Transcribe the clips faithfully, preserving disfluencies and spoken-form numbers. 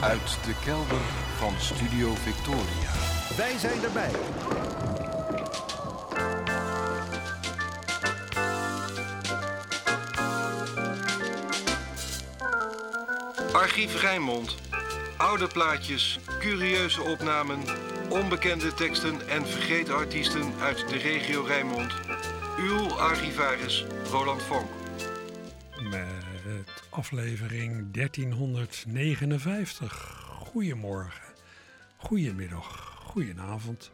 Uit de kelder van Studio Victoria. Wij zijn erbij. Archief Rijnmond. Oude plaatjes, curieuze opnamen, onbekende teksten en vergeten artiesten uit de regio Rijnmond. Uw archivaris Roland Vonk. Met aflevering dertienhonderdnegenenvijftig. Goedemorgen, goedemiddag, goedenavond.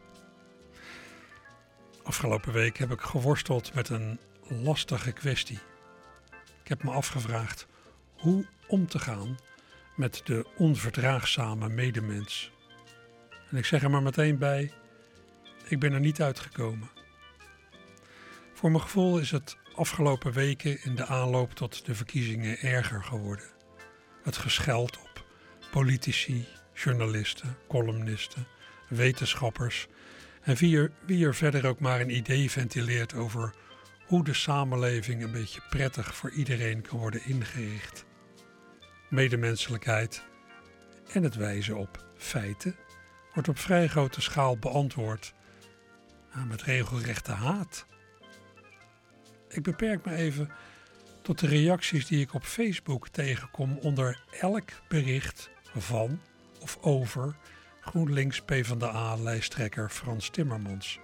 Afgelopen week heb ik geworsteld met een lastige kwestie. Ik heb me afgevraagd hoe om te gaan met de onverdraagzame medemens. En ik zeg er maar meteen bij, ik ben er niet uitgekomen. Voor mijn gevoel is het afgelopen weken in de aanloop tot de verkiezingen erger geworden. Het gescheld op politici, journalisten, columnisten, wetenschappers en wie er, wie er verder ook maar een idee ventileert over hoe de samenleving een beetje prettig voor iedereen kan worden ingericht. Medemenselijkheid en het wijzen op feiten wordt op vrij grote schaal beantwoord nou, met regelrechte haat. Ik beperk me even tot de reacties die ik op Facebook tegenkom onder elk bericht van of over GroenLinks PvdA-lijsttrekker Frans Timmermans.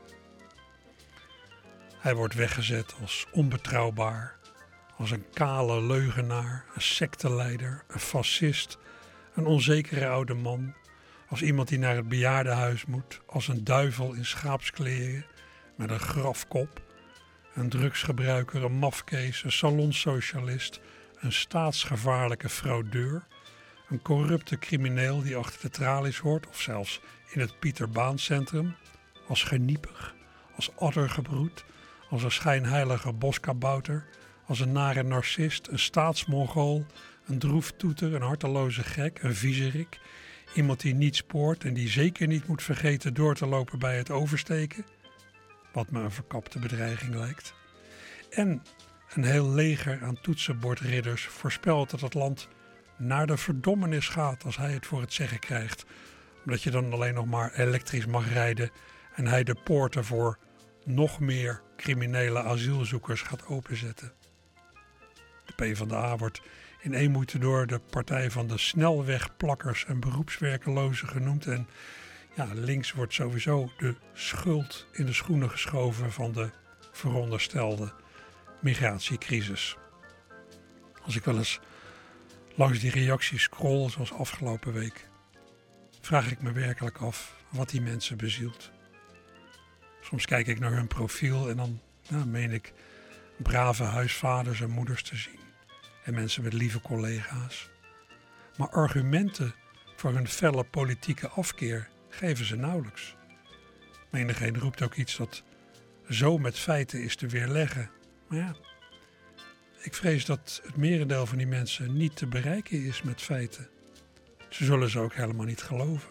Hij wordt weggezet als onbetrouwbaar, als een kale leugenaar, een secteleider, een fascist, een onzekere oude man, als iemand die naar het bejaardenhuis moet, als een duivel in schaapskleren met een grafkop, een drugsgebruiker, een mafkees, een salonsocialist, een staatsgevaarlijke fraudeur, een corrupte crimineel die achter de tralies hoort of zelfs in het Pieter Baan Centrum, als geniepig, als addergebroed, als een schijnheilige boskabouter, als een nare narcist, een staatsmongool, een droeftoeter, een harteloze gek, een viezerik, iemand die niet spoort en die zeker niet moet vergeten door te lopen bij het oversteken, wat me een verkapte bedreiging lijkt. En een heel leger aan toetsenbordridders voorspelt dat het land naar de verdommenis gaat als hij het voor het zeggen krijgt, omdat je dan alleen nog maar elektrisch mag rijden en hij de poorten voor nog meer criminele asielzoekers gaat openzetten. De PvdA wordt in één moeite door de partij van de snelwegplakkers en beroepswerkelozen genoemd en ja, links wordt sowieso de schuld in de schoenen geschoven van de veronderstelde migratiecrisis. Als ik wel eens langs die reacties scroll zoals afgelopen week, vraag ik me werkelijk af wat die mensen bezielt. Soms kijk ik naar hun profiel en dan nou, meen ik brave huisvaders en moeders te zien. En mensen met lieve collega's. Maar argumenten voor hun felle politieke afkeer geven ze nauwelijks. Menigeen roept ook iets dat zo met feiten is te weerleggen. Maar ja, ik vrees dat het merendeel van die mensen niet te bereiken is met feiten. Ze zullen ze ook helemaal niet geloven.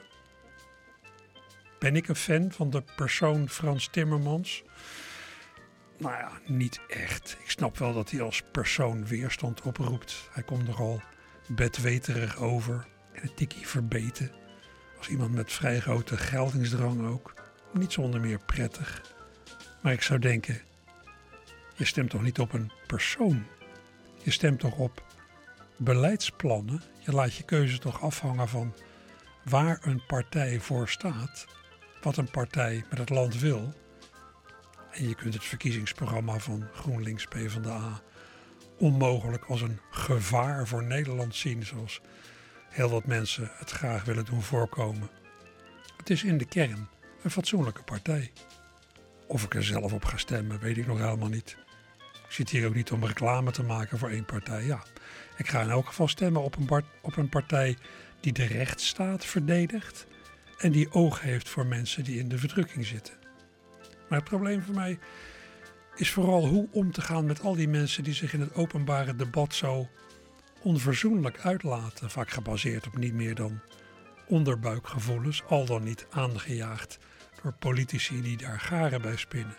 Ben ik een fan van de persoon Frans Timmermans? Nou ja, niet echt. Ik snap wel dat hij als persoon weerstand oproept. Hij komt nogal bedweterig over en een tikkie verbeten. Als iemand met vrij grote geldingsdrang ook. Niet zonder meer prettig. Maar ik zou denken, je stemt toch niet op een persoon? Je stemt toch op beleidsplannen? Je laat je keuze toch afhangen van waar een partij voor staat. Wat een partij met het land wil. En je kunt het verkiezingsprogramma van GroenLinks PvdA onmogelijk als een gevaar voor Nederland zien, zoals heel wat mensen het graag willen doen voorkomen. Het is in de kern een fatsoenlijke partij. Of ik er zelf op ga stemmen, weet ik nog helemaal niet. Ik zit hier ook niet om reclame te maken voor één partij. Ja, ik ga in elk geval stemmen op een, bar- op een partij die de rechtsstaat verdedigt en die oog heeft voor mensen die in de verdrukking zitten. Maar het probleem voor mij is vooral hoe om te gaan met al die mensen die zich in het openbare debat zo onverzoenlijk uitlaten, vaak gebaseerd op niet meer dan onderbuikgevoelens, al dan niet aangejaagd door politici die daar garen bij spinnen.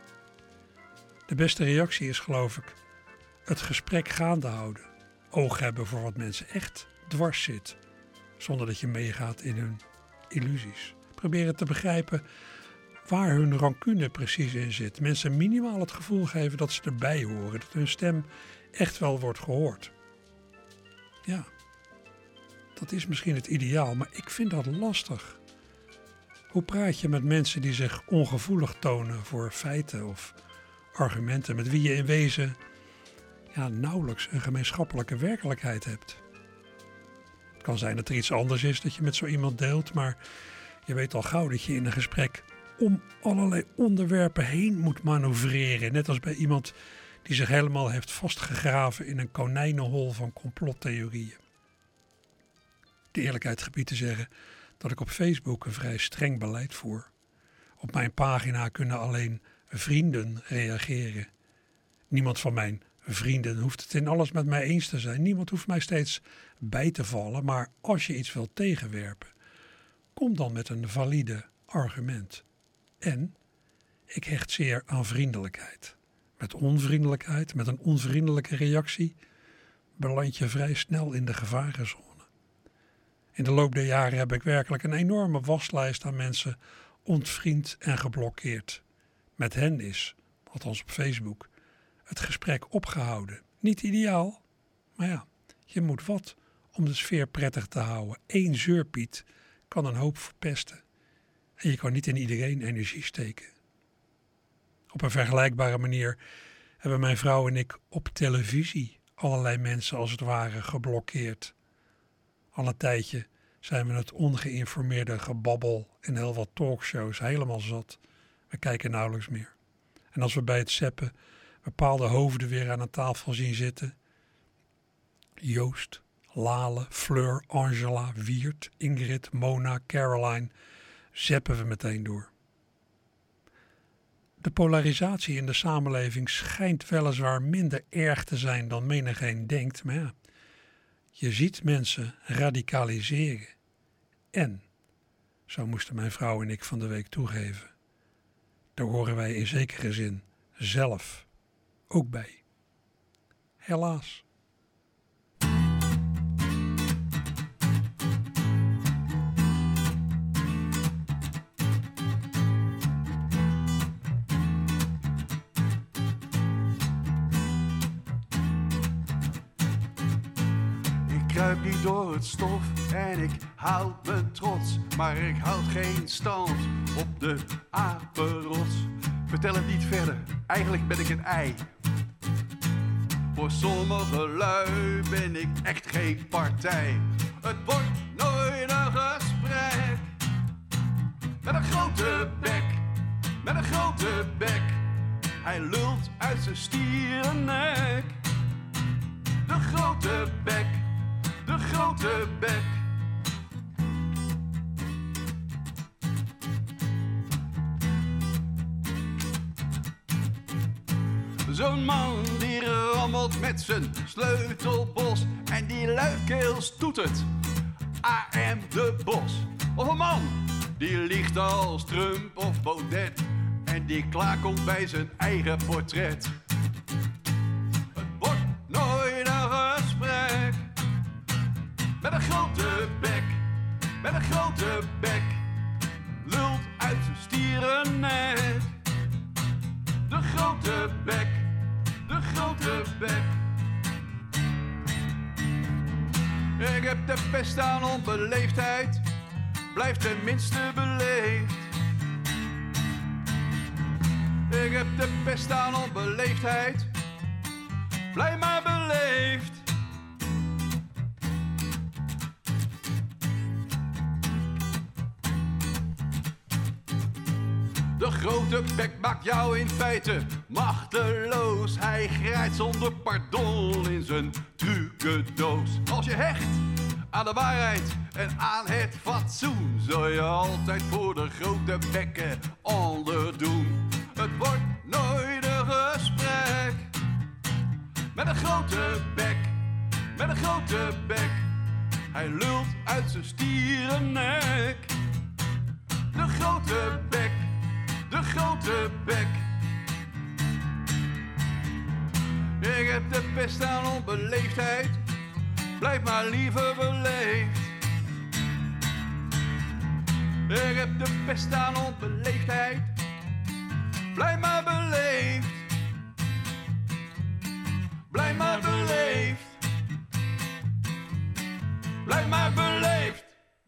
De beste reactie is, geloof ik, het gesprek gaande houden, oog hebben voor wat mensen echt dwars zit, zonder dat je meegaat in hun illusies. Proberen te begrijpen waar hun rancune precies in zit. Mensen minimaal het gevoel geven dat ze erbij horen, dat hun stem echt wel wordt gehoord. Ja, dat is misschien het ideaal, maar ik vind dat lastig. Hoe praat je met mensen die zich ongevoelig tonen voor feiten of argumenten, met wie je in wezen ja, nauwelijks een gemeenschappelijke werkelijkheid hebt? Het kan zijn dat er iets anders is dat je met zo iemand deelt, maar je weet al gauw dat je in een gesprek om allerlei onderwerpen heen moet manoeuvreren. Net als bij iemand die zich helemaal heeft vastgegraven in een konijnenhol van complottheorieën. De eerlijkheid gebied te zeggen dat ik op Facebook een vrij streng beleid voer. Op mijn pagina kunnen alleen vrienden reageren. Niemand van mijn vrienden hoeft het in alles met mij eens te zijn. Niemand hoeft mij steeds bij te vallen. Maar als je iets wilt tegenwerpen, kom dan met een valide argument. En ik hecht zeer aan vriendelijkheid. Met onvriendelijkheid, met een onvriendelijke reactie, beland je vrij snel in de gevarenzone. In de loop der jaren heb ik werkelijk een enorme waslijst aan mensen ontvriend en geblokkeerd. Met hen is, althans op Facebook, het gesprek opgehouden. Niet ideaal, maar ja, je moet wat om de sfeer prettig te houden. Eén zeurpiet kan een hoop verpesten. En je kan niet in iedereen energie steken. Op een vergelijkbare manier hebben mijn vrouw en ik op televisie allerlei mensen als het ware geblokkeerd. Al een tijdje zijn we het ongeïnformeerde gebabbel in heel wat talkshows helemaal zat. We kijken nauwelijks meer. En als we bij het zeppen bepaalde hoofden weer aan een tafel zien zitten, Joost, Lale, Fleur, Angela, Wiert, Ingrid, Mona, Caroline, zeppen we meteen door. De polarisatie in de samenleving schijnt weliswaar minder erg te zijn dan menigeen denkt, maar ja, je ziet mensen radicaliseren. En, zo moesten mijn vrouw en ik van de week toegeven, daar horen wij in zekere zin zelf ook bij. Helaas. Ik kruip niet door het stof en ik houd me trots, maar ik houd geen stand op de apenrots. Vertel het niet verder, eigenlijk ben ik een ei. Voor sommige lui ben ik echt geen partij. Het wordt nooit een gesprek. Met een grote bek, met een grote bek. Hij lult uit zijn stierennek. De grote bek, de grote bek. Zo'n man die rammelt met zijn sleutelbos en die luidkeels toetert, A M de Bos. Of een man die liegt als Trump of Baudet en die klaarkomt bij zijn eigen portret. Het wordt nooit een gesprek. Met een grote bek, met een grote bek, lult uit zijn stierennek. De grote bek, de grote bek. Ik heb de pest aan onbeleefdheid, blijf tenminste beleefd. Ik heb de pest aan onbeleefdheid, blijf maar beleefd. De grote bek maakt jou in feite machteloos. Hij grijpt zonder pardon in zijn trucendoos. Als je hecht aan de waarheid en aan het fatsoen, zul je altijd voor de grote bekken onderdoen. Het wordt nooit een gesprek. Met een grote bek, met een grote bek. Hij lult uit zijn stierennek. De grote bek, de grote bek. Ik heb de pest aan onbeleefdheid, blijf maar liever beleefd. Ik heb de pest aan onbeleefdheid. Blijf maar beleefd. Blijf maar beleefd. Blijf maar beleefd.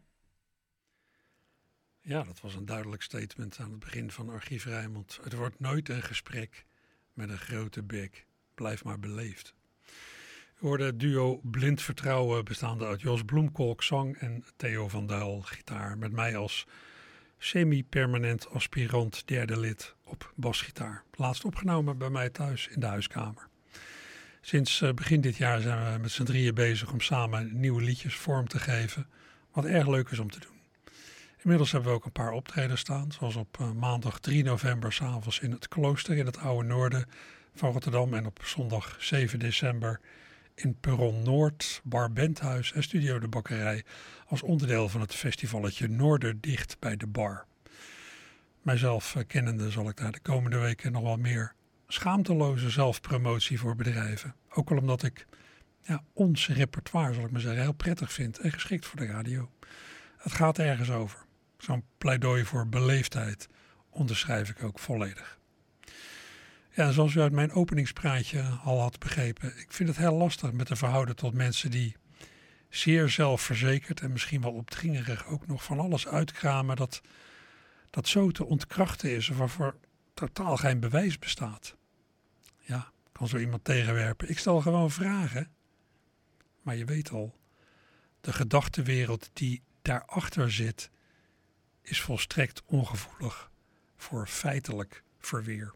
Ja, dat was een duidelijk statement aan het begin van Archief Rijnmond. Het wordt nooit een gesprek met een grote bek. Blijf maar beleefd. We hoorden het duo Blind Vertrouwen bestaande uit Jos Bloemkolk zang en Theo van Duil gitaar. Met mij als semi-permanent aspirant derde lid op basgitaar. Laatst opgenomen bij mij thuis in de huiskamer. Sinds begin dit jaar zijn we met z'n drieën bezig om samen nieuwe liedjes vorm te geven. Wat erg leuk is om te doen. Inmiddels hebben we ook een paar optredens staan. Zoals op uh, maandag drie november 's avonds in het Klooster in het Oude Noorden van Rotterdam. En op zondag zeven december in Perron Noord, Bar Benthuis en Studio de Bakkerij. Als onderdeel van het festivalletje Noorderdicht bij de Bar. Mijzelf uh, kennende zal ik daar de komende weken nog wel meer schaamteloze zelfpromotie voor bedrijven. Ook al omdat ik ja, ons repertoire, zal ik maar zeggen, heel prettig vind en geschikt voor de radio. Het gaat ergens over. Zo'n pleidooi voor beleefdheid onderschrijf ik ook volledig. Ja, zoals u uit mijn openingspraatje al had begrepen, ik vind het heel lastig met te verhouden tot mensen die zeer zelfverzekerd en misschien wel opdringerig ook nog van alles uitkramen dat, dat zo te ontkrachten is of waarvoor totaal geen bewijs bestaat. Ja, kan zo iemand tegenwerpen. Ik stel gewoon vragen. Maar je weet al, de gedachtenwereld die daarachter zit, is volstrekt ongevoelig voor feitelijk verweer.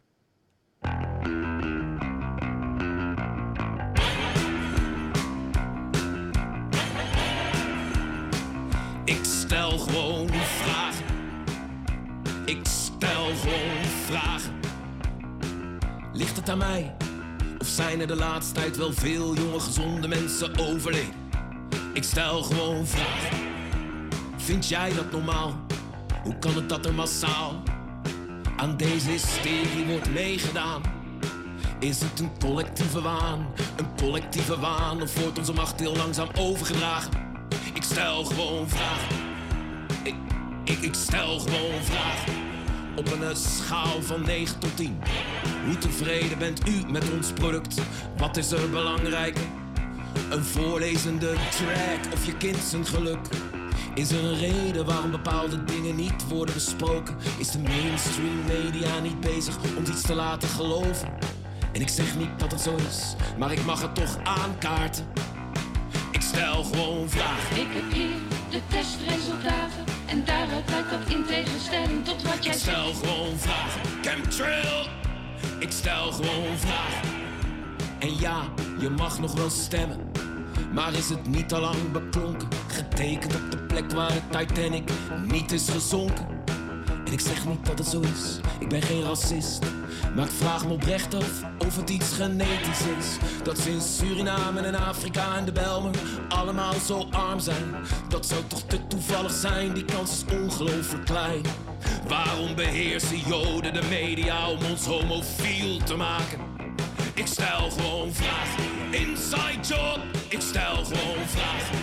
Ik stel gewoon vragen. Ik stel gewoon vragen. Ligt het aan mij? Of zijn er de laatste tijd wel veel jonge gezonde mensen overleden? Ik stel gewoon vragen. Vind jij dat normaal? Hoe kan het dat er massaal aan deze hysterie wordt meegedaan? Is het een collectieve waan? Een collectieve waan? Of wordt onze macht heel langzaam overgedragen? Ik stel gewoon vragen. Ik, ik, ik stel gewoon vragen. Op een schaal van negen tot tien. Hoe tevreden bent u met ons product? Wat is er belangrijker? Een voorlezende track of je kind zijn geluk? Is er een reden waarom bepaalde dingen niet worden besproken? Is de mainstream media niet bezig om iets te laten geloven? En ik zeg niet dat het zo is, maar ik mag het toch aankaarten. Ik stel gewoon vragen. Ik heb hier de testresultaten en daaruit blijkt dat in tegenstelling tot wat jij zegt. Ik stel zegt. gewoon vragen. Chemtrail. Ik stel gewoon vragen. En ja, je mag nog wel stemmen. Maar is het niet al lang beklonken? Getekend op de plek waar de Titanic niet is gezonken. En ik zeg niet dat het zo is, ik ben geen racist. Maar ik vraag me oprecht af of het iets genetisch is. Dat ze in Suriname en in Afrika en de Bijlmer allemaal zo arm zijn. Dat zou toch te toevallig zijn, die kans is ongelooflijk klein. Waarom beheersen Joden de media om ons homofiel te maken? Ik stel gewoon vragen. Inside job, ik stel gewoon vragen.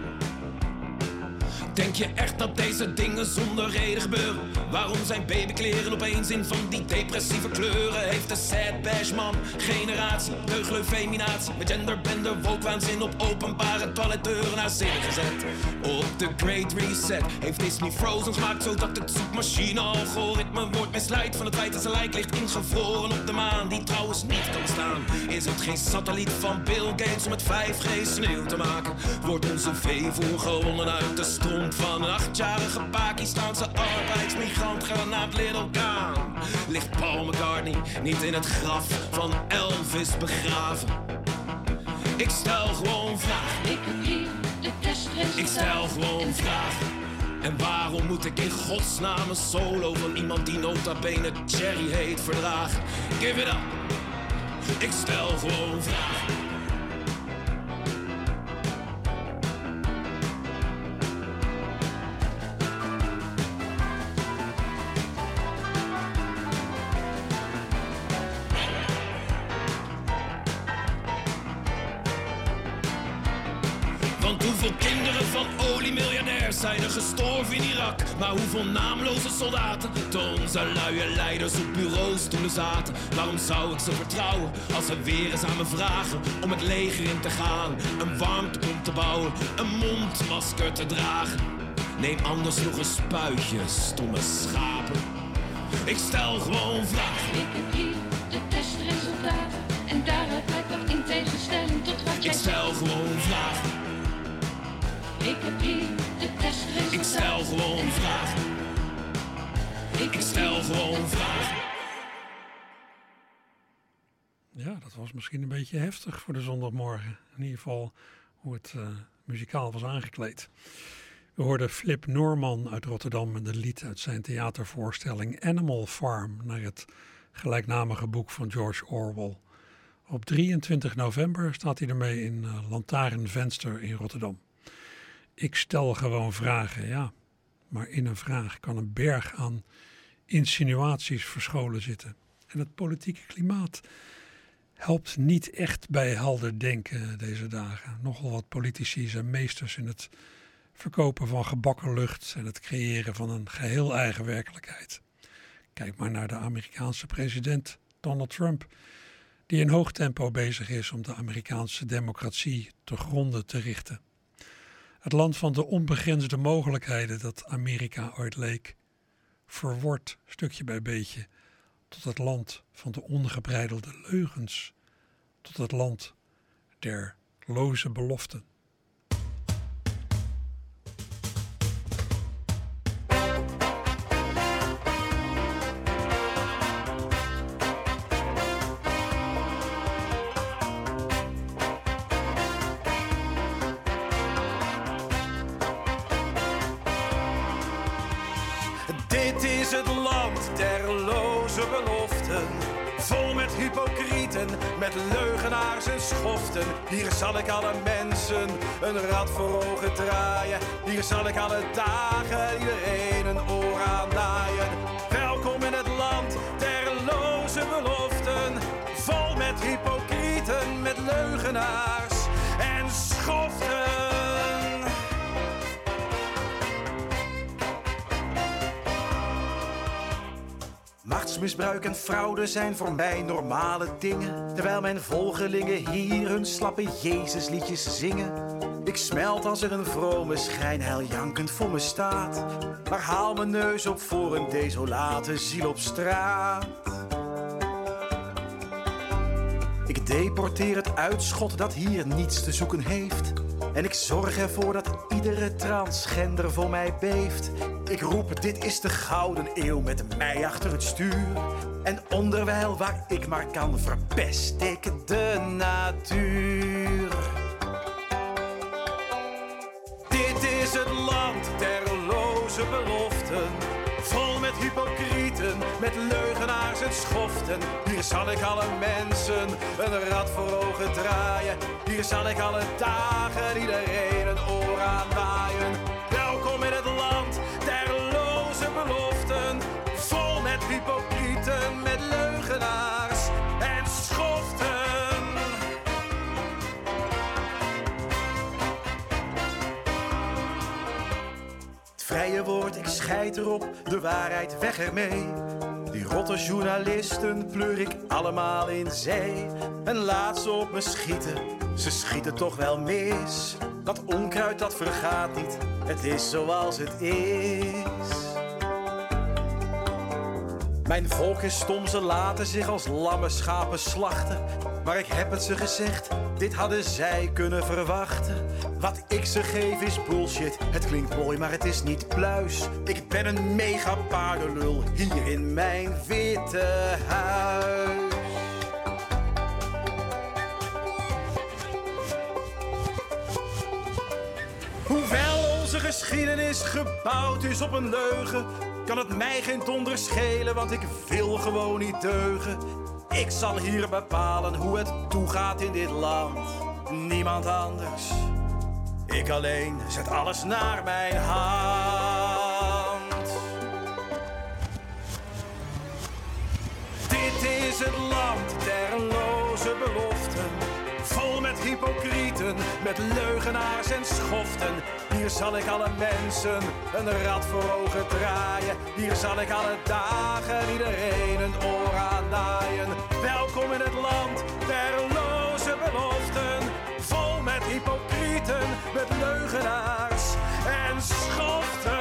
Denk je echt dat deze dingen zonder reden gebeuren? Waarom zijn babykleren opeens in van die depressieve kleuren? Heeft de sad bash man generatie deugleufeminatie met genderbender wokewaanzin op openbare toiletdeuren naar zinnen gezet? Op de Great Reset heeft Disney Frozen gemaakt zodat het zoekmachine-algoritme wordt misleid van het feit dat zijn lijk ligt ingevroren op de maan, die trouwens niet kan staan. Is het geen satelliet van Bill Gates om het vijf G sneeuw te maken? Wordt onze veevoer gewonnen uit de stroom van een achtjarige Pakistaanse arbeidsmigrant genaamd Little Khan? Ligt Paul McCartney niet in het graf van Elvis begraven? Ik stel gewoon vragen. Ik heb hier de testresultaten. Ik stel gewoon vragen. En waarom moet ik in godsnaam een solo van iemand die nota bene Cherry heet verdragen? Give it up. Ik stel gewoon vragen. Want hoeveel kinderen van oliemiljardairs zijn er gestorven in Irak. Maar hoeveel naamloze soldaten toen onze luie leiders op bureaustoelen zaten. Waarom zou ik ze vertrouwen als ze weer eens aan me vragen om het leger in te gaan, een warmtepomp te bouwen, een mondmasker te dragen? Neem anders nog een spuitje, stomme schapen. Ik stel gewoon vragen. Ik heb hier de testresultaten en daaruit blijkt wat in tegenstelling tot wat jij Ik stel gewoon vragen. Ik heb hier de testresultaten. Ik stel gewoon vragen. Ik stel gewoon vragen. Ja, dat was misschien een beetje heftig voor de zondagmorgen. In ieder geval hoe het uh, muzikaal was aangekleed. We hoorden Flip Norman uit Rotterdam met een lied uit zijn theatervoorstelling Animal Farm naar het gelijknamige boek van George Orwell. Op drieëntwintig november staat hij ermee in uh, Lantaarnvenster in Rotterdam. Ik stel gewoon vragen, ja. Maar in een vraag kan een berg aan insinuaties verscholen zitten. En het politieke klimaat helpt niet echt bij helder denken deze dagen. Nogal wat politici zijn meesters in het verkopen van gebakken lucht en het creëren van een geheel eigen werkelijkheid. Kijk maar naar de Amerikaanse president Donald Trump, die in hoog tempo bezig is om de Amerikaanse democratie te gronde te richten. Het land van de onbegrensde mogelijkheden dat Amerika ooit leek, verwordt stukje bij beetje tot het land van de ongebreidelde leugens, tot het land der loze beloften. Dit is het land der loze beloften, vol met hypocrieten, met leugenaars en schoften. Hier zal ik alle mensen een rad voor ogen draaien. Hier zal ik alle dagen iedereen een oor aan naaien. Welkom in het land der loze beloften, vol met hypocrieten, met leugenaars en schoften. Machtsmisbruik en fraude zijn voor mij normale dingen, terwijl mijn volgelingen hier hun slappe Jezusliedjes zingen. Ik smelt als er een vrome schijnheil jankend voor me staat, maar haal mijn neus op voor een desolate ziel op straat. Ik deporteer het uitschot dat hier niets te zoeken heeft, en ik zorg ervoor dat iedere transgender voor mij beeft. Ik roep, dit is de gouden eeuw met mij achter het stuur. En onderwijl waar ik maar kan, verpest ik de natuur. Dit is het land der loze beloften, vol met hypocrieten, met leugenaars en schoften. Hier zal ik alle mensen een rad voor ogen draaien. Hier zal ik alle dagen iedereen een oor aan waaien. Welkom in het land der loze beloften, vol met hypocrieten, met leugenaars en schoften. Het vrije woord, ik scheid erop, de waarheid weg ermee. Die rotte journalisten pleur ik allemaal in zee. En laat ze op me schieten, ze schieten toch wel mis. Dat onkruid dat vergaat niet, het is zoals het is. Mijn volk is stom, ze laten zich als lamme schapen slachten. Maar ik heb het ze gezegd, dit hadden zij kunnen verwachten. Wat ik ze geef is bullshit, het klinkt mooi maar het is niet pluis. Ik ben een mega paardenlul hier in mijn witte huis. Hoewel onze geschiedenis gebouwd is op een leugen, kan het mij geen donder schelen, want ik wil gewoon niet deugen. Ik zal hier bepalen hoe het toegaat in dit land. Niemand anders. Ik alleen zet alles naar mijn hand. Dit is het land der loze beloften, vol met hypocrieten, met leugenaars en schoften. Hier Hier zal ik alle mensen een rad voor ogen draaien. Hier zal ik alle dagen iedereen een oor aan naaien. Welkom in het land der loze beloften. Vol met hypocrieten, met leugenaars en schoften.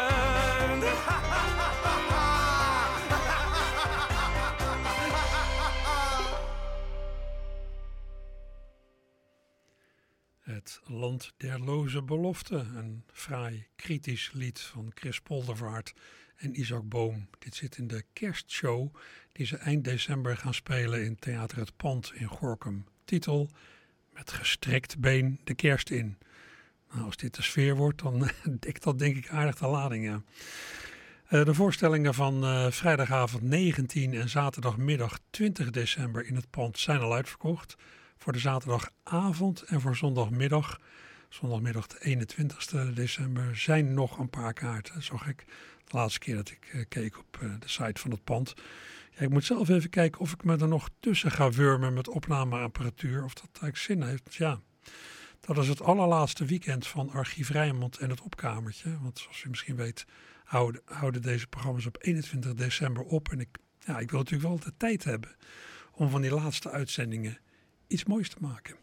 Het land der loze beloften, een fraai kritisch lied van Chris Poldervaart en Isaac Boom. Dit zit in de kerstshow die ze eind december gaan spelen in Theater Het Pand in Gorinchem. Titel: Met gestrekt been de kerst in. Nou, als dit de sfeer wordt, dan dekt dat denk ik aardig de lading, ja. Uh, de voorstellingen van uh, vrijdagavond negentien en zaterdagmiddag twintig december in Het Pand zijn al uitverkocht. Voor de zaterdagavond en voor zondagmiddag, zondagmiddag de eenentwintigste december, zijn nog een paar kaarten. Dat zag ik de laatste keer dat ik uh, keek op uh, de site van Het Pand. Ja, ik moet zelf even kijken of ik me er nog tussen ga wurmen met opnameapparatuur. Of dat eigenlijk zin heeft. Ja, dat is het allerlaatste weekend van Archief Rijnmond en het Opkamertje. Want zoals u misschien weet houden, houden deze programma's op eenentwintig december op. En ik, ja, ik wil natuurlijk wel de tijd hebben om van die laatste uitzendingen iets moois te maken.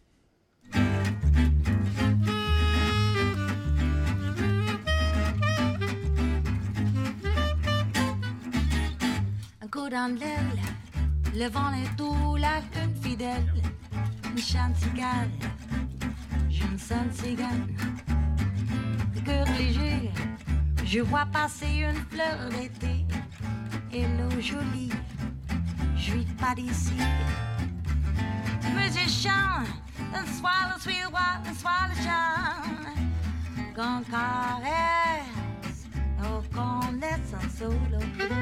Un coup dans l'aile, le vent est tout là, une fidèle, une chanticale, je me sens cigane, le cœur léger, je vois passer une fleur d'été, hello jolie, je suis pas d'ici. Musicien, un soir le suis roi, un soir le chant, qu'on caresse, oh qu'on laisse un solo.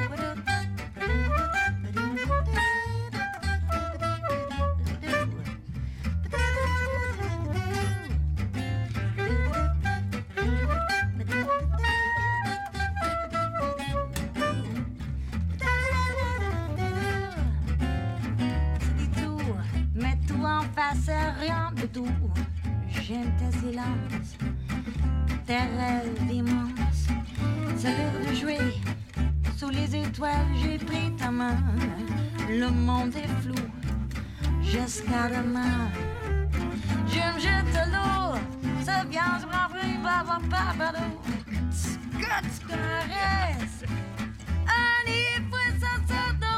C'est rien de tout, j'aime tes silences, tes rêves immenses. C'est l'heure de jouer, sous les étoiles j'ai pris ta main. Le monde est flou, jusqu'à demain. Je me jette à l'eau, ça vient, je m'en prie, va, va, pas, pardon. Scott caresse, un ifouet, ça saute dans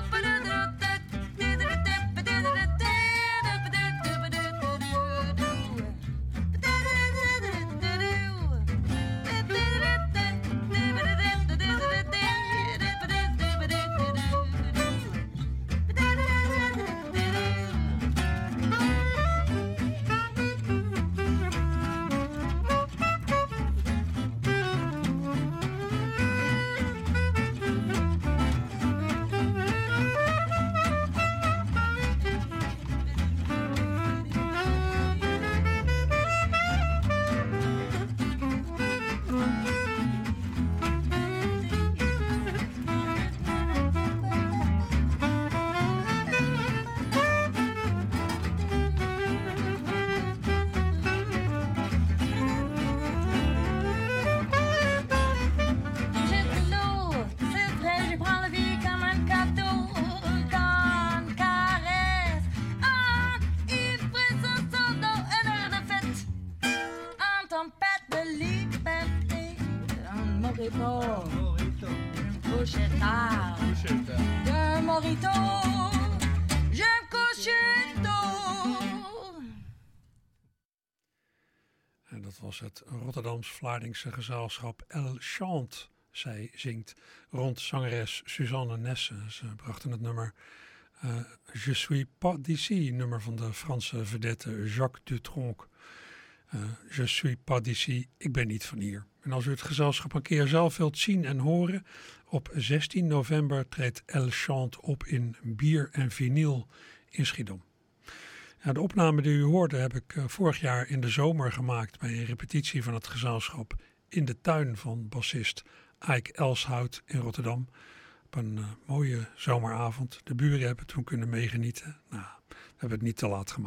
het Rotterdams-Vlaardingse gezelschap El Chant. Zij zingt rond zangeres Suzanne Nessen. Ze brachten het nummer uh, Je suis pas d'ici, nummer van de Franse vedette Jacques Dutronc. Uh, Je suis pas d'ici, ik ben niet van hier. En als u het gezelschap een keer zelf wilt zien en horen, op zestien november treedt El Chant op in Bier en Vinyl in Schiedam. Ja, de opname die u hoorde heb ik uh, vorig jaar in de zomer gemaakt bij een repetitie van het gezelschap in de tuin van bassist Eik Elshout in Rotterdam. Op een uh, mooie zomeravond. De buren hebben toen kunnen meegenieten. Nou, we hebben het niet te laat gemaakt.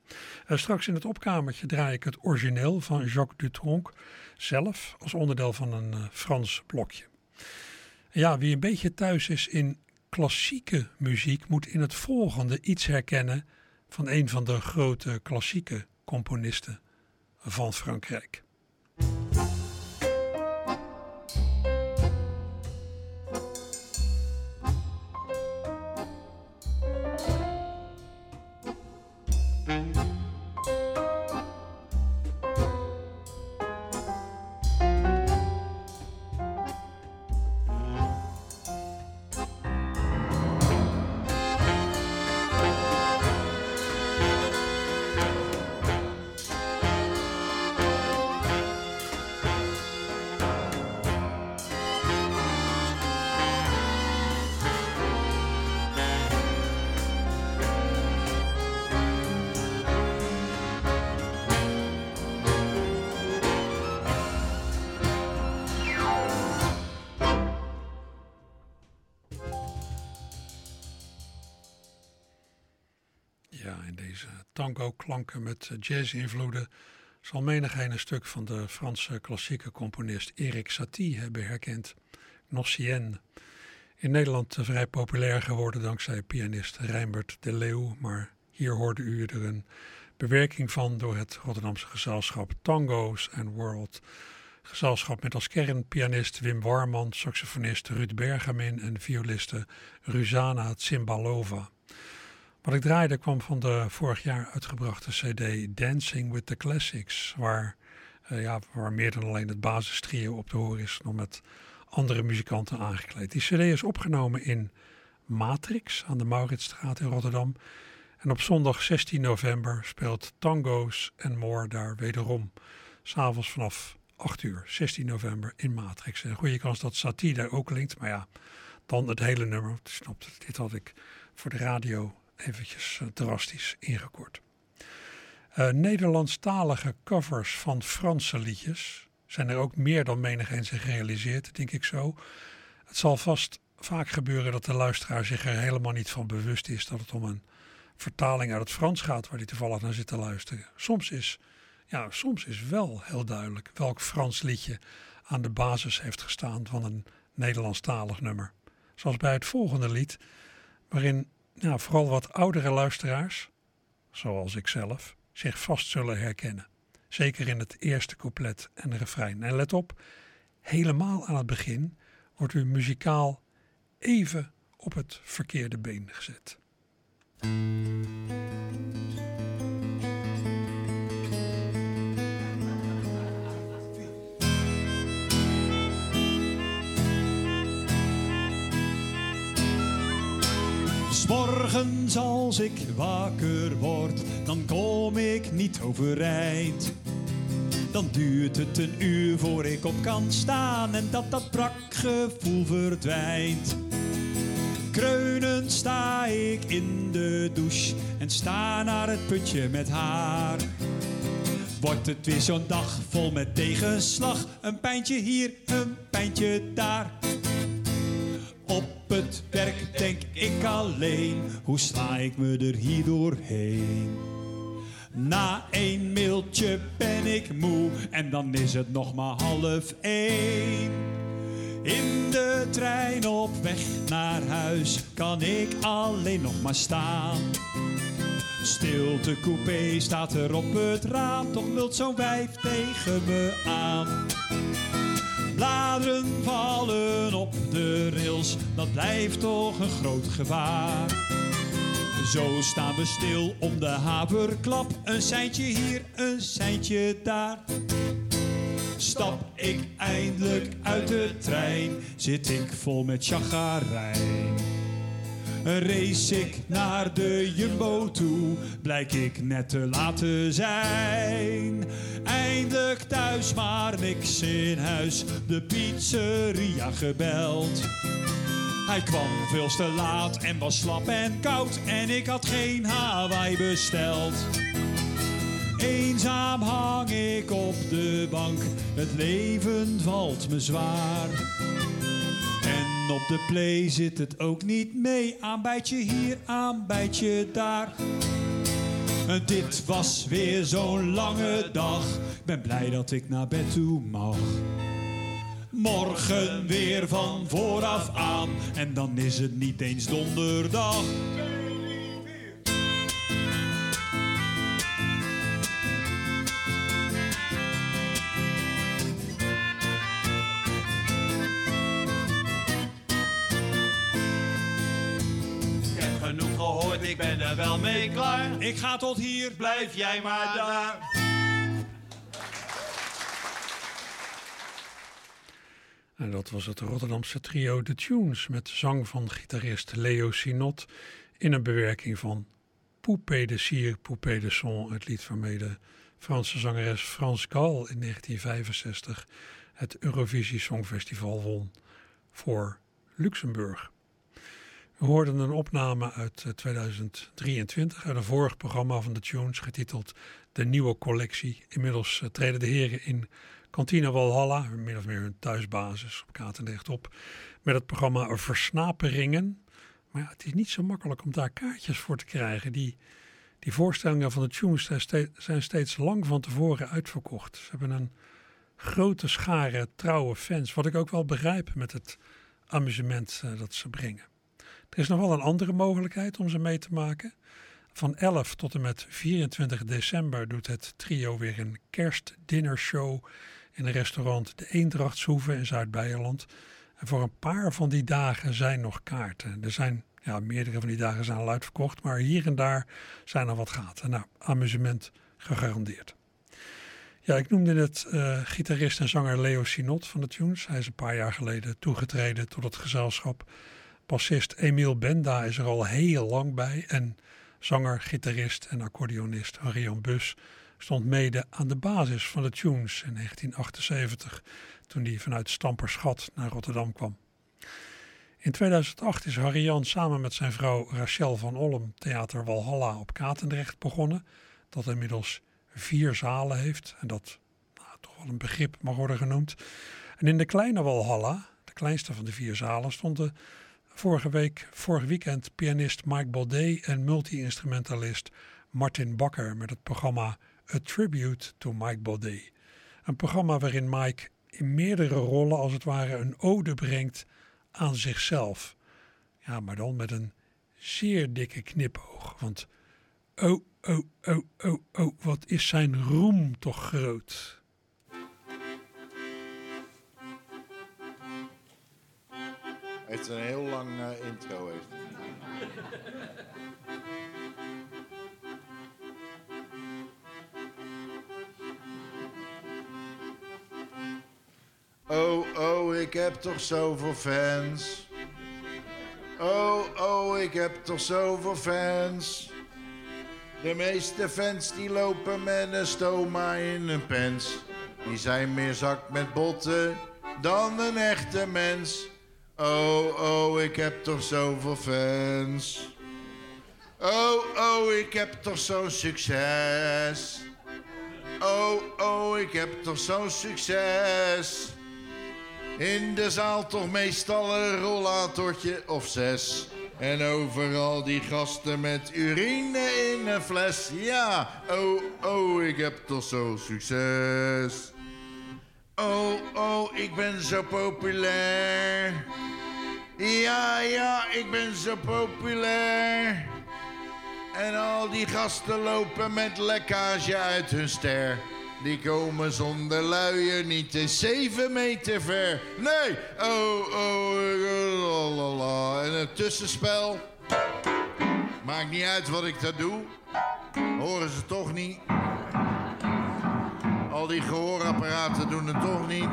Uh, straks in het opkamertje draai ik het origineel van Jacques Dutronc zelf als onderdeel van een uh, Frans blokje. En ja, wie een beetje thuis is in klassieke muziek moet in het volgende iets herkennen van een van de grote klassieke componisten van Frankrijk. Tango-klanken met jazz-invloeden zal menigeen een stuk van de Franse klassieke componist Erik Satie hebben herkend. Gnossienne. In Nederland vrij populair geworden dankzij pianist Rijnbert de Leeuw, maar hier hoorde u er een bewerking van door het Rotterdamse gezelschap Tango's and World. Gezelschap met als kernpianist Wim Warman, saxofonist Ruud Bergamin en violiste Ruzana Tsimbalova. Wat ik draaide kwam van de vorig jaar uitgebrachte cd Dancing with the Classics, waar, uh, ja, waar meer dan alleen het basistrio op te horen is, nog met andere muzikanten aangekleed. Die cd is opgenomen in Matrix aan de Mauritsstraat in Rotterdam. En op zondag zestien november speelt Tango's and More daar wederom. 's Avonds vanaf acht uur, zestien november in Matrix. En een goede kans dat Satie daar ook linkt, maar ja, dan het hele nummer. Snapt, dit had ik voor de radio eventjes uh, drastisch ingekort. Uh, Nederlandstalige covers van Franse liedjes zijn er ook meer dan menigeen zich gerealiseerd, denk ik zo. Het zal vast vaak gebeuren dat de luisteraar zich er helemaal niet van bewust is dat het om een vertaling uit het Frans gaat waar hij toevallig naar zit te luisteren. Soms is, ja, soms is wel heel duidelijk welk Frans liedje aan de basis heeft gestaan van een Nederlandstalig nummer. Zoals bij het volgende lied, waarin ja, vooral wat oudere luisteraars, zoals ik zelf, zich vast zullen herkennen. Zeker in het eerste couplet en refrein. En let op, helemaal aan het begin wordt u muzikaal even op het verkeerde been gezet. Morgens als ik wakker word, dan kom ik niet overeind. Dan duurt het een uur voor ik op kan staan en dat dat brakgevoel verdwijnt. Kreunend sta ik in de douche en sta naar het putje met haar. Wordt het weer zo'n dag vol met tegenslag, een pijntje hier, een pijntje daar. Op het werk denk ik alleen, hoe sla ik me er hier doorheen? Na één mailtje ben ik moe en dan is het nog maar half één. In de trein op weg naar huis kan ik alleen nog maar staan. Stilte coupé staat er op het raam, toch lult zo'n wijf tegen me aan. Bladeren vallen op de rails, dat blijft toch een groot gevaar. Zo staan we stil om de haverklap, een seintje hier, een seintje daar. Stap ik eindelijk uit de trein, zit ik vol met chagrijn. Race ik naar de Jumbo toe, blijk ik net te laat te zijn. Eindelijk thuis, maar niks in huis, de pizzeria gebeld. Hij kwam veel te laat en was slap en koud en ik had geen Hawaii besteld. Eenzaam hang ik op de bank, het leven valt me zwaar. En op de play zit het ook niet mee, aan bijtje hier, aan bijtje daar. Dit was weer zo'n lange dag. Ik ben blij dat ik naar bed toe mag. Morgen weer van vooraf aan. En dan is het niet eens donderdag. Genoeg gehoord, ik ben er wel mee klaar. Ik ga tot hier, blijf jij maar daar. En dat was het Rotterdamse trio The Tunes met zang van gitarist Leo Sinot in een bewerking van Poupée de Cire, Poupée de Son, het lied waarmee de Franse zangeres France Gall in negentien vijfenzestig het Eurovisie Songfestival won voor Luxemburg. We hoorden een opname uit tweeduizend drieëntwintig uit een vorig programma van The Tunes getiteld De Nieuwe Collectie. Inmiddels uh, treden de heren in Kantine Walhalla, min of meer hun thuisbasis op Katendrecht op, met het programma Versnaperingen. Maar ja, het is niet zo makkelijk om daar kaartjes voor te krijgen. Die, die voorstellingen van The Tunes zijn steeds lang van tevoren uitverkocht. Ze hebben een grote schare trouwe fans, wat ik ook wel begrijp met het amusement uh, dat ze brengen. Er is nog wel een andere mogelijkheid om ze mee te maken. Van elf tot en met vierentwintig december doet het trio weer een kerstdinnershow in een restaurant De Eendrachtshoeve in Zuid-Beierland. En voor een paar van die dagen zijn nog kaarten. Er zijn, ja, meerdere van die dagen zijn al uitverkocht, maar hier en daar zijn er wat gaten. Nou, amusement gegarandeerd. Ja, ik noemde net uh, gitarist en zanger Leo Sinot van de Tunes. Hij is een paar jaar geleden toegetreden tot het gezelschap. Bassist Emiel Benda is er al heel lang bij en zanger, gitarist en accordeonist Harry-Jan Bus stond mede aan de basis van de Tunes in negentien achtenzeventig toen hij vanuit Stamperschat naar Rotterdam kwam. In tweeduizend acht is Harry-Jan samen met zijn vrouw Rachel van Olm Theater Walhalla op Katendrecht begonnen, dat inmiddels vier zalen heeft en dat nou, toch wel een begrip mag worden genoemd. En in de kleine Walhalla, de kleinste van de vier zalen, stonden Vorige week, vorig weekend pianist Mike Baudet en multi-instrumentalist Martin Bakker met het programma A Tribute to Mike Baudet. Een programma waarin Mike in meerdere rollen als het ware een ode brengt aan zichzelf. Ja, maar dan met een zeer dikke knipoog. Want oh, oh, oh, oh, oh, wat is zijn roem toch groot. Heeft een heel lang uh, intro. Heeft. Oh, oh, ik heb toch zoveel fans. Oh, oh, ik heb toch zoveel fans. De meeste fans die lopen met een stoma in hun pens. Die zijn meer zak met botten dan een echte mens. Oh, oh, ik heb toch zoveel fans. Oh, oh, ik heb toch zo'n succes. Oh, oh, ik heb toch zo'n succes. In de zaal toch meestal een rollatortje of zes. En overal die gasten met urine in een fles. Ja, oh, oh, ik heb toch zo'n succes. Oh, oh, ik ben zo populair. Ja, ja, ik ben zo populair. En al die gasten lopen met lekkage uit hun ster. Die komen zonder luier niet eens zeven meter ver. Nee, oh, oh, lalala. En het tussenspel. Maakt niet uit wat ik daar doe. Horen ze toch niet. Al die gehoorapparaten doen het toch niet.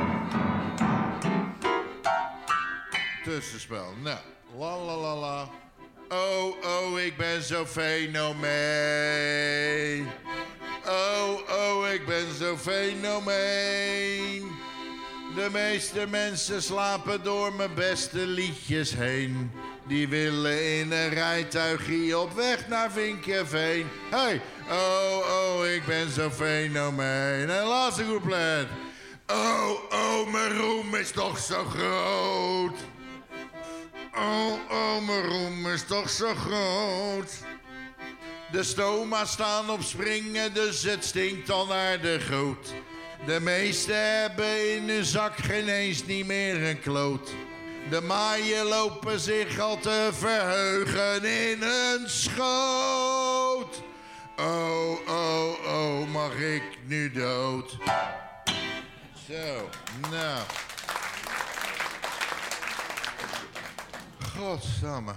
Tussenspel, nou, la la la la. Oh, oh, ik ben zo fenomeen. Oh, oh, ik ben zo fenomeen. De meeste mensen slapen door mijn beste liedjes heen. Die willen in een rijtuigje op weg naar Vinkjeveen. Hey, oh, oh, ik ben zo fenomeen. En laatste couplet. Oh, oh, mijn roem is toch zo groot. Oh, oh, mijn roem is toch zo groot. De stoma's staan op springen, dus het stinkt al naar de goot. De meesten hebben in hun zak geen eens niet meer een kloot. De maaien lopen zich al te verheugen in hun schoot. Oh, oh, oh, mag ik nu dood? Zo, nou. Godsamme.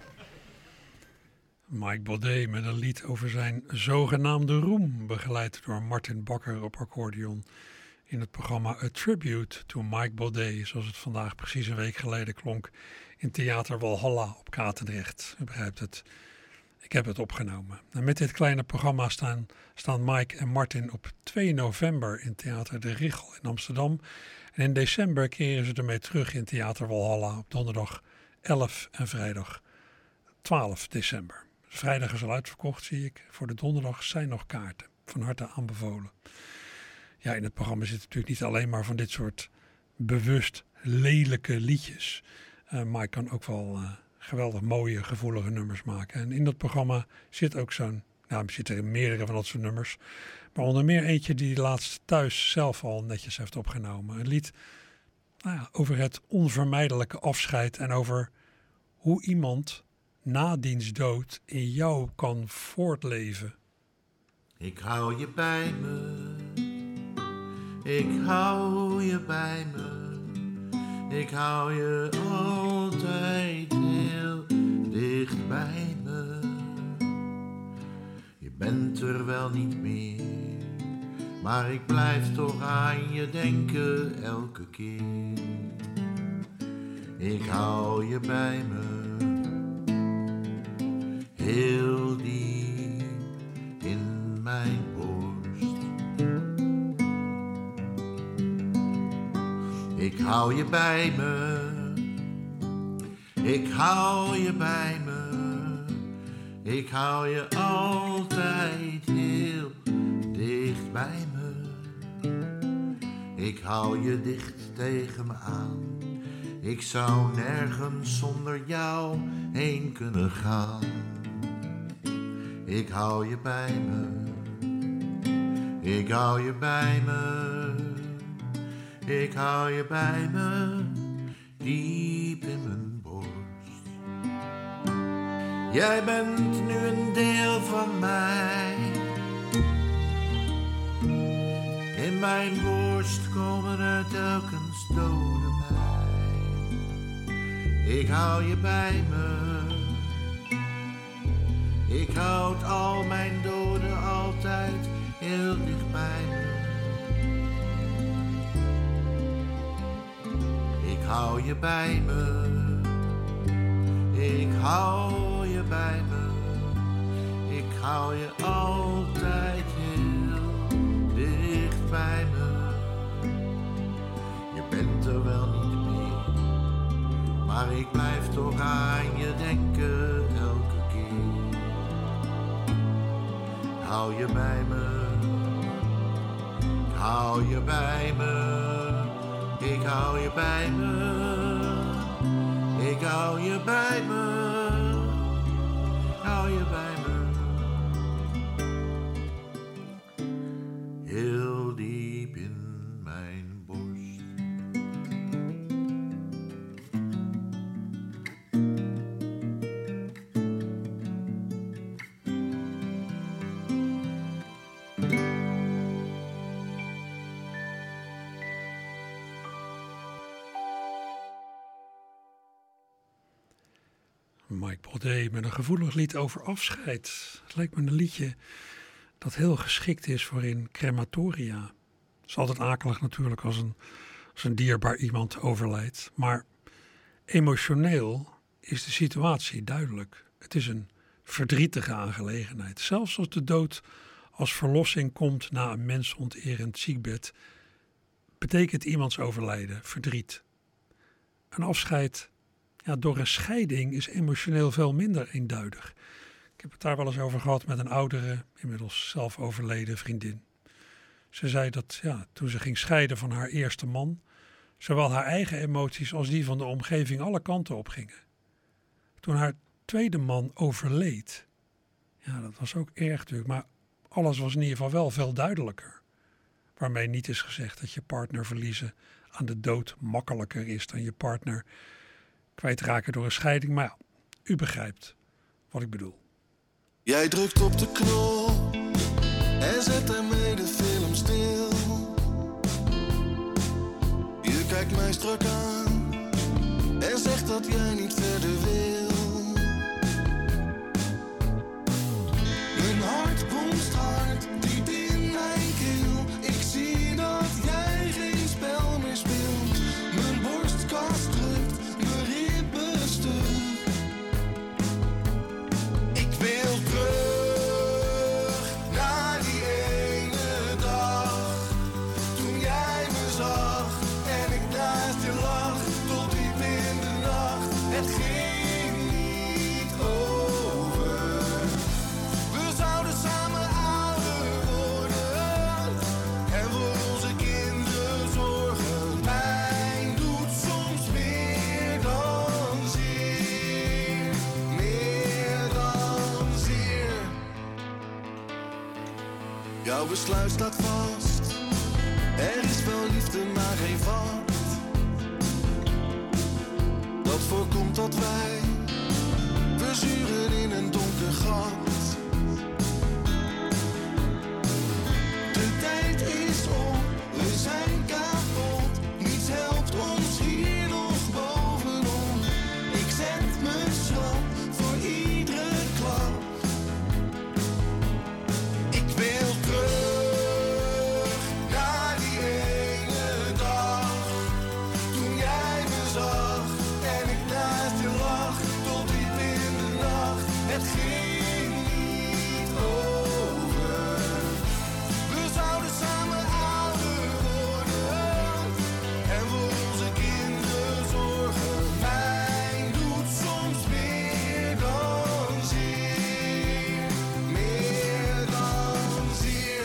Mike Baudet met een lied over zijn zogenaamde roem, begeleid door Martin Bakker op accordeon in het programma A Tribute to Mike Baudet, zoals het vandaag precies een week geleden klonk in Theater Walhalla op Katendrecht. U begrijpt het. Ik heb het opgenomen. En met dit kleine programma staan, staan Mike en Martin op twee november in Theater De Richel in Amsterdam. En in december keren ze ermee terug in Theater Walhalla op donderdag elf en vrijdag twaalf december. Vrijdag is al uitverkocht, zie ik. Voor de donderdag zijn nog kaarten. Van harte aanbevolen. Ja, in het programma zit natuurlijk niet alleen maar van dit soort bewust lelijke liedjes. Uh, maar ik kan ook wel uh, geweldig mooie, gevoelige nummers maken. En in dat programma zit ook zo'n, nou, er zitten meerdere van dat soort nummers. Maar onder meer eentje die hij laatst thuis zelf al netjes heeft opgenomen. Een lied nou ja, over het onvermijdelijke afscheid en over hoe iemand na diens dood in jou kan voortleven. Ik hou je bij me, ik hou je bij me, ik hou je altijd heel dicht bij me. Je bent er wel niet meer, maar ik blijf toch aan je denken elke keer. Ik hou je bij me, heel diep in mijn borst. Ik hou je bij me, ik hou je bij me, ik hou je altijd heel dicht bij me. Ik hou je dicht tegen me aan, ik zou nergens zonder jou heen kunnen gaan. Ik hou je bij me, ik hou je bij me, ik hou je bij me, diep in mijn borst. Jij bent nu een deel van mij, in mijn borst komen er telkens doden bij. Ik hou je bij me, ik houd al mijn doden altijd heel dicht bij me. Ik hou je bij me, ik hou je bij me, ik hou je altijd heel dicht bij me. Je bent er wel niet meer, maar ik blijf toch aan je denken elke keer. Ik hou je bij me, ik hou je bij me, ik hou je bij me, ik hou je bij me, ik hou je bij me, heel diep in mijn borst. Mike Baudet met een gevoelig lied over afscheid. Het lijkt me een liedje dat heel geschikt is voor in crematoria. Het is altijd akelig natuurlijk als een, als een dierbaar iemand overlijdt. Maar emotioneel is de situatie duidelijk. Het is een verdrietige aangelegenheid. Zelfs als de dood als verlossing komt na een mensonterend ziekbed, betekent iemands overlijden verdriet. Een afscheid, ja, door een scheiding is emotioneel veel minder eenduidig. Ik heb het daar wel eens over gehad met een oudere, inmiddels zelf overleden vriendin. Ze zei dat ja, toen ze ging scheiden van haar eerste man, zowel haar eigen emoties als die van de omgeving alle kanten op gingen. Toen haar tweede man overleed, Ja, dat was ook erg natuurlijk. Maar alles was in ieder geval wel veel duidelijker. Waarmee niet is gezegd dat je partner verliezen aan de dood makkelijker is dan je partner kwijtraken door een scheiding. Maar ja, u begrijpt wat ik bedoel. Jij drukt op de knop en zet daarmee de film stil. Je kijkt mij strak aan en zegt dat jij niet verder wil. Mijn hart bonst hard, diep in mijn keel. Ik zie dat jij geen spel meer speelt. Mijn borstkas drukt, mijn ribben stuk. Ik wil terug naar die ene dag, toen jij me zag en ik naast je lag, tot diep in de nacht. Het ging niet over. We zouden samen ouder worden en voor onze kinderen zorgen. Pijn doet soms meer dan zeer, meer dan zeer. Jouw besluit staat vast. Er is wel liefde, maar geen vat. Dat voorkomt dat wij verzuren in een donker gat. De tijd is op, we zijn kapot. Niets helpt ons hier nog bovenop. Ik zet me schrap voor iedere klap. Ik wil terug naar die ene dag, toen jij me zag en ik naast je lag, tot diep in de nacht. Het ging niet over. We zouden samen ouder worden en voor onze kinderen zorgen. Pijn doet soms meer dan zeer, meer dan zeer.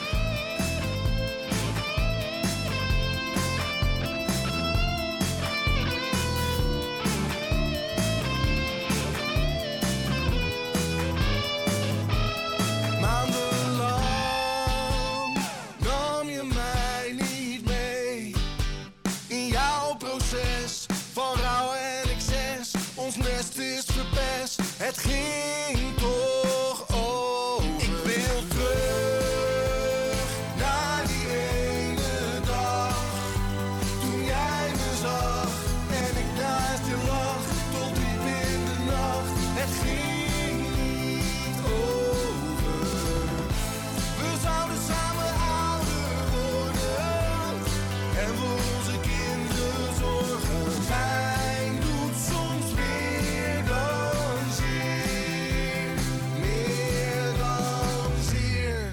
Maandenlang nam je mij niet mee in jouw proces van rouw en excess. Ons nest is verpest, het ging toch over. Ik wil terug naar die ene dag, toen jij me zag en ik naast je lag, tot diep in de nacht. Het ging niet over. We zouden samen ouder worden en voor onze kinderen zorgen. Pijn doet soms meer dan zeer, meer dan zeer.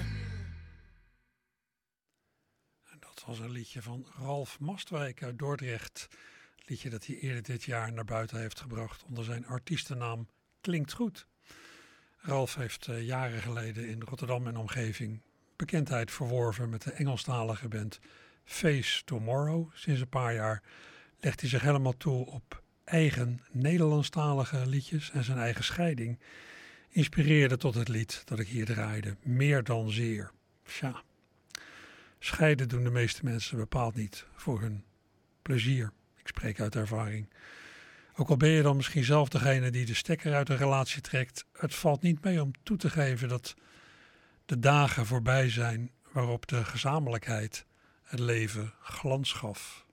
En dat was een liedje van Ralf Mastwijk uit Dordrecht. Het liedje dat hij eerder dit jaar naar buiten heeft gebracht onder zijn artiestennaam Klinkt Goed. Ralf heeft uh, jaren geleden in Rotterdam en omgeving bekendheid verworven met de Engelstalige band Face Tomorrow. Sinds een paar jaar legt hij zich helemaal toe op eigen Nederlandstalige liedjes en zijn eigen scheiding inspireerde tot het lied dat ik hier draaide, Meer dan zeer. Tja, scheiden doen de meeste mensen bepaald niet voor hun plezier. Ik spreek uit ervaring. Ook al ben je dan misschien zelf degene die de stekker uit een relatie trekt, het valt niet mee om toe te geven dat de dagen voorbij zijn waarop de gezamenlijkheid het leven glans gaf.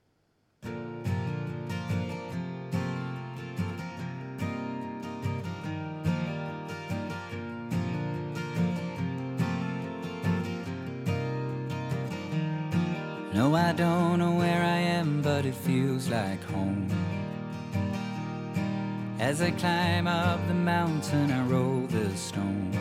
No, I don't know where I am, but it feels like home. As I climb up the mountain, I roll the stone.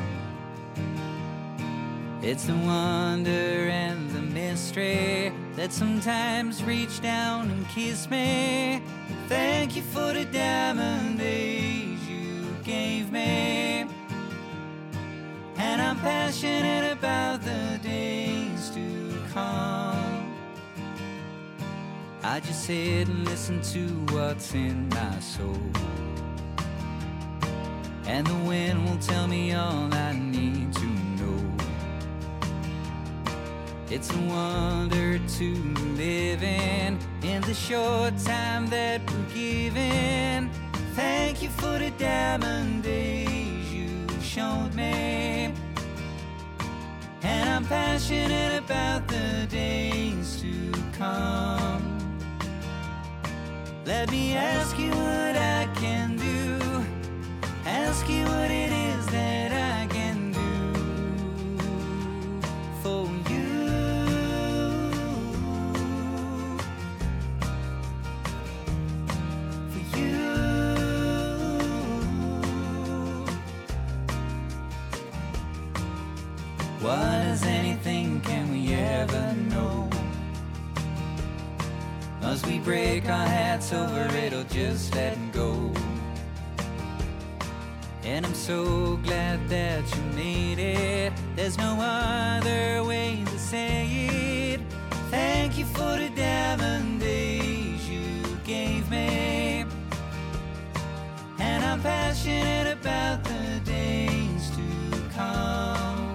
It's the wonder and the mystery that sometimes reach down and kiss me. Thank you for the diamond days you gave me. And I'm passionate about the days to come. I just sit and listen to what's in my soul. and the wind will tell me all I need to know. It's a wonder to live in, in the short time that we're given. Thank you for the diamond days you showed me, and I'm passionate about the days to come. Let me ask you what I can do, ask you what it is that I can do for you. For you. What is anything can we ever know? Must we break our hats over it or just let go? And I'm so glad that you made it. There's no other way to say it. Thank you for the diamond days you gave me, and I'm passionate about the days to come.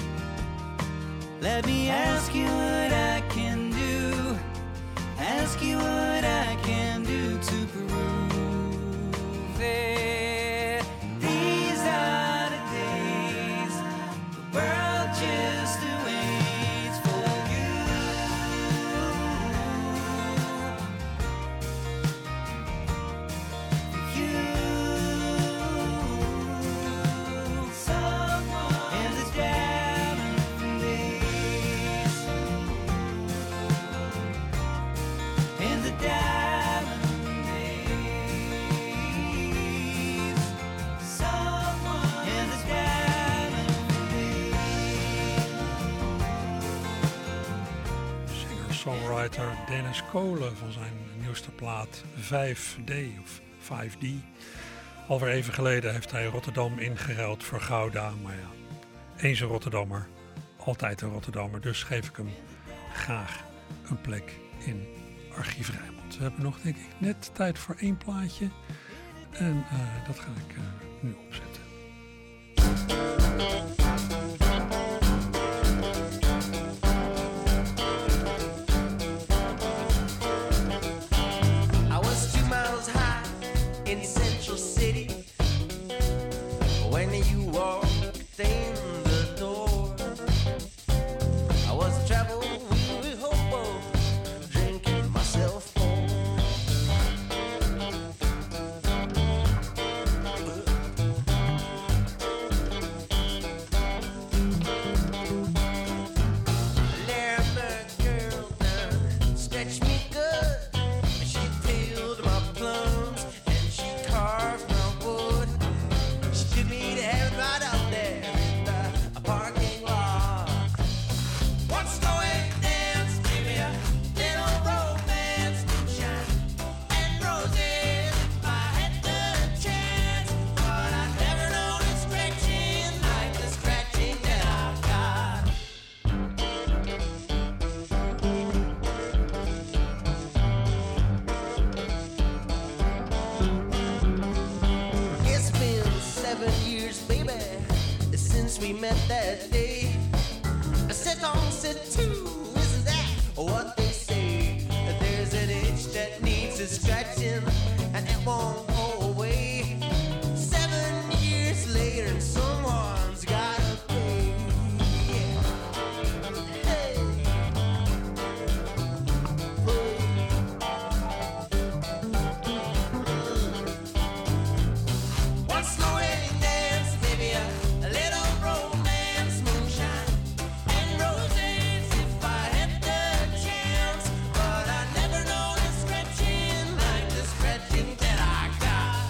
Let me ask you what I can do, ask you what I can do to prove it. These are the days the world just waits for you. For you. Someone in the diamond days, in the diamond days, someone in the diamond days. Singer-songwriter Dennis Kolen van zijn nieuwste plaat vijf D of vijf D. Alweer even geleden heeft hij Rotterdam ingeruild voor Gouda. Maar ja, eens een Rotterdammer, altijd een Rotterdammer. Dus geef ik hem graag een plek in Archief Rijnmond. We hebben nog denk ik net tijd voor één plaatje. En uh, dat ga ik uh, nu opzetten. I was two miles high in Central City when you walked in the door. I was travel with hobo, drinking myself home. There the girl done stretched me good. She peeled my plums and she carved my wood. She took me to have it right out there in the parking lot. What's going dance? Give me a little romance, moonshine and roses. If I had the chance, but I never known it scratching like the scratching that I've got. It's been seven years, baby, since we met that day. I said on, said two, isn't that what they say? That there's an itch that needs a scratching and it won't go away. Seven years later and someone's gotta pay. Hey. What's the wedding dance, baby? A little romance, moonshine and roses. If I had the chance, but I never known it scratching like the scratching that I got.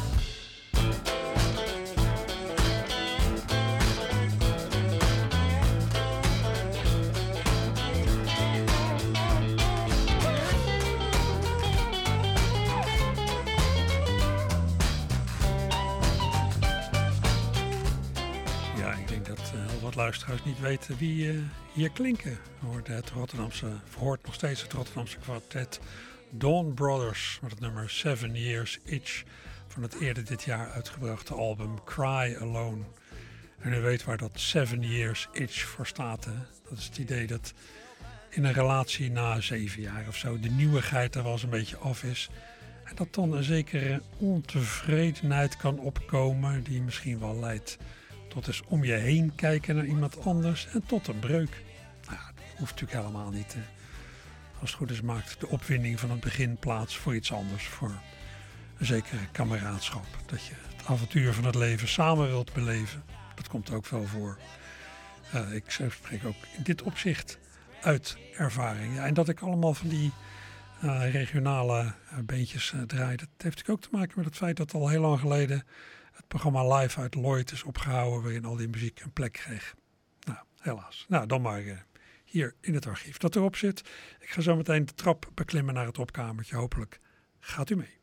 Ja, ik denk dat uh, heel wat luisteraars niet weten wie uh, hier klinken. Hoort, het Rotterdamse, hoort nog steeds het Rotterdamse kwartet Dawn Brothers met het nummer Seven Years Itch van het eerder dit jaar uitgebrachte album Cry Alone. En u weet waar dat Seven Years Itch voor staat. Hè? Dat is het idee dat in een relatie na zeven jaar of zo de nieuwigheid er wel eens een beetje af is. En dat dan een zekere ontevredenheid kan opkomen die misschien wel leidt tot eens om je heen kijken naar iemand anders en tot een breuk. Nou, dat hoeft natuurlijk helemaal niet. Hè. Als het goed is maakt de opwinding van het begin plaats voor iets anders. Voor een zekere kameraadschap. Dat je het avontuur van het leven samen wilt beleven. Dat komt ook wel voor. Uh, ik spreek ook in dit opzicht uit ervaring. Ja, en dat ik allemaal van die uh, regionale uh, beentjes uh, draai. Dat heeft natuurlijk ook te maken met het feit dat al heel lang geleden het programma Live uit Lloyd is opgehouden. Waarin al die muziek een plek kreeg. Nou, helaas. Nou, dan maar uh, hier in het archief dat erop zit. Ik ga zo meteen de trap beklimmen naar het opkamertje. Hopelijk gaat u mee.